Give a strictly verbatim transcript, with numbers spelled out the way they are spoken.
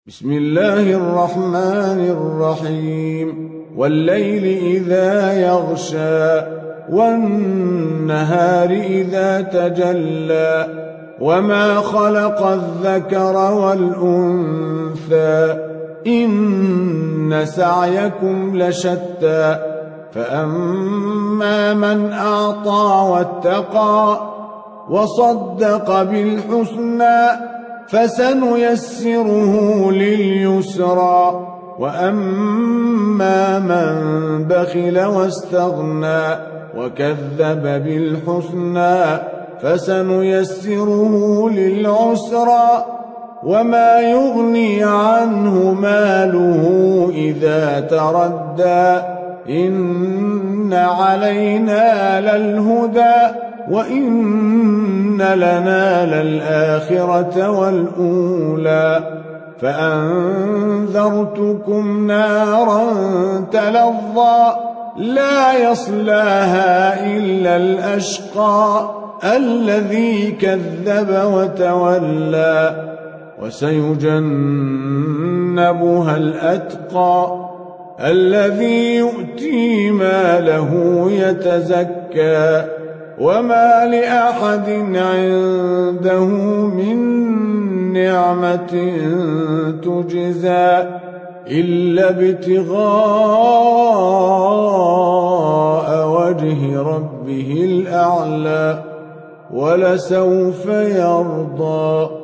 بسم الله الرحمن الرحيم والليل إذا يغشى والنهار إذا تجلى وما خلق الذكر والأنثى إن سعيكم لشتى فأما من أعطى واتقى وصدق بالحسنى فسنيسره لليسرى وأما من بخل واستغنى وكذب بالحسنى فسنيسره للعسرى وما يغني عنه ماله إذا تردى إن علينا للهدى وإن لنا للآخرة والأولى فأنذرتكم نارا تلظى لا يصلاها إلا الأشقى الذي كذب وتولى وسيجنبها الأتقى الذي يؤتي ماله يتزكى وما لأحد عنده من نعمة تجزى إلا ابتغاء وجه ربه الأعلى ولسوف يرضى.